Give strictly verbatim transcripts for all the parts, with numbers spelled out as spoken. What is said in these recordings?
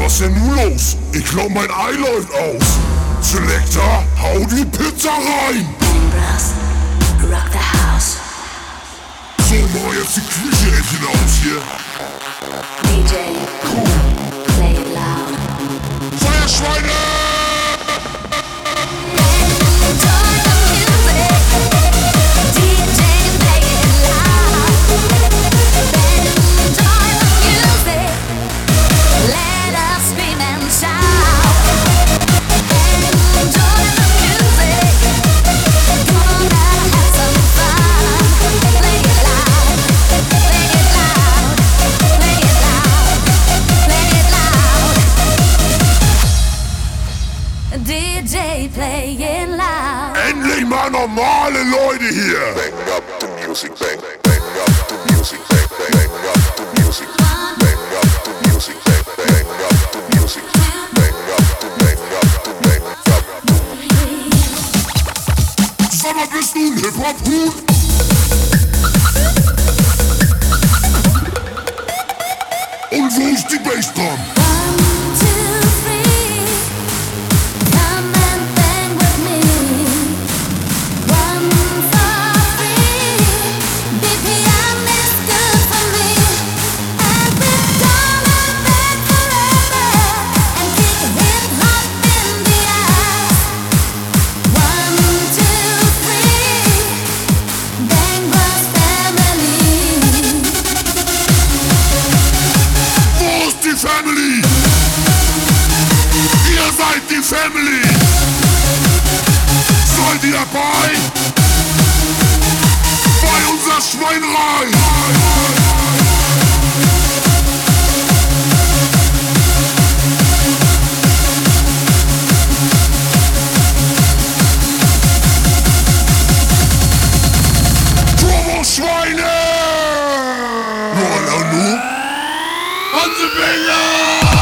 was denn nun los? Ich glaub, mein Ei läuft aus. Selector, hau die Pizza rein! Bros, rock the house. So, mal jetzt die Küche endlich aus hier. D J, Cool. play it loud. Feuerschweine! Endlich mal normale Leute hier! Bang up the music, bang, bang up the music, bang, bang up the music, bang up the music, bang, bang up the music, bang up the, bang up the, bang up the. Sag mal, bist du ein Hip-Hop-Huhn? Und wo ist die Bassdrum? Family! Ihr seid die Family! Seid ihr dabei? Bei unserer Schweinerei! Turbo-Schweine! Nur, nur, Hansebenger!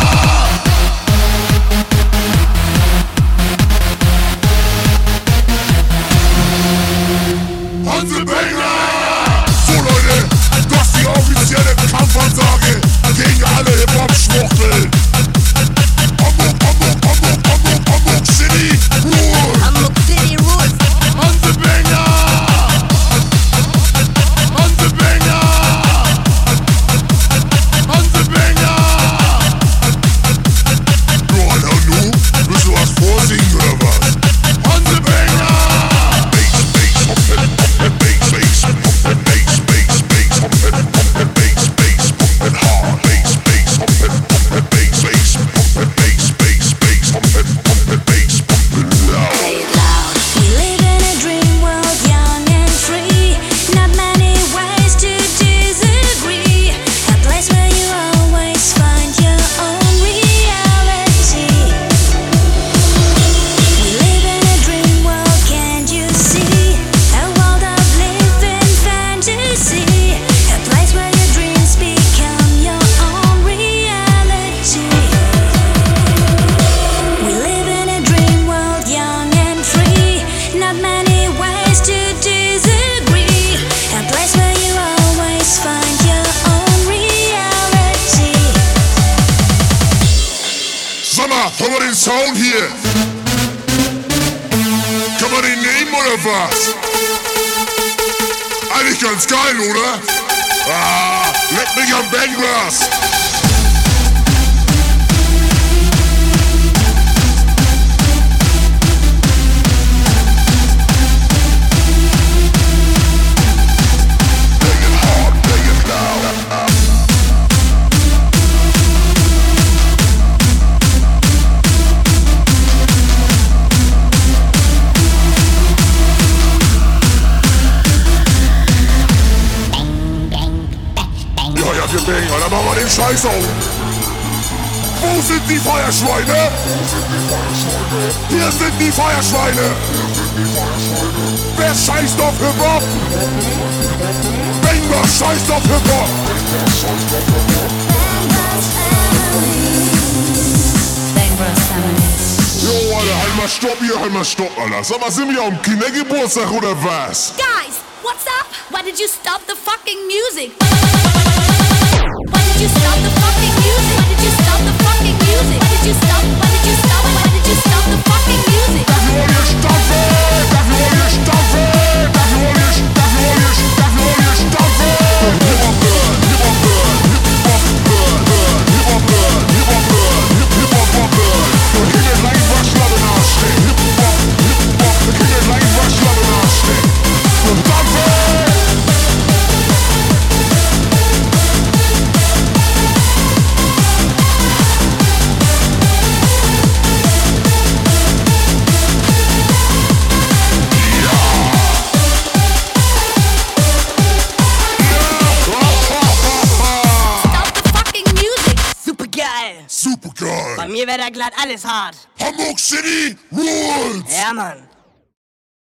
Hansebenger! So Leute, das ist die offizielle Kampfansage gegen alle Hip-Hop-Schwuchteln. Hamburg, Hamburg, Hamburg, Hamburg, Hamburg City Rules! Hamburg City Rules! Hansebenger! Hansebenger! Hansebenger! Du, Alter, nu, willst du was vorsingen oder was? Hansebenger! Bass, Bass, Pumpin', Pumpin', Bass, Bass, Pumpin', Bass, Bass, Bass, Pumpin', Pumpin', Bass, Bass, Pumpin', hard, Bass, Bass, Pumpin', Pumpin', Bass, Bass, Pumpin', Bass, Bass, Bass, Pumpin', Pumpin', Bass, Pumpin' loud. Play it loud. We live in a dream world, young and free. Not many ways to disagree. A place where you always find your own reality. We live in a dream world, can't you see? A world of living fantasy. A place where your dreams become your own reality. We live in a dream world, young and free. Not many ways to disagree. A place where you always find your own reality. Sag mal, hör mal den Sound hier. Kann man den nehmen oder was? Eigentlich ganz geil, oder? Ah, leck mich am Bangglas. Ja, ja, wir bängen, dann machen wir den Scheiß auf. Wo sind die Feuerschweine? Hier sind die Feuerschweine. Wer scheißt auf Hip-Hop? Banger scheißt auf Hip-Hop. Bang Bros Family. Jo, Alter, halt mal stopp hier, halt mal stopp, Alter. Sag mal, sind wir am Kindergeburtstag oder was? Guys, what's up? Why did you stop the fucking music? Why did you stop the fucking music? Why did you stop the fucking music? Hier wird ja glatt alles hart. Hamburg City rules! Ja, Mann.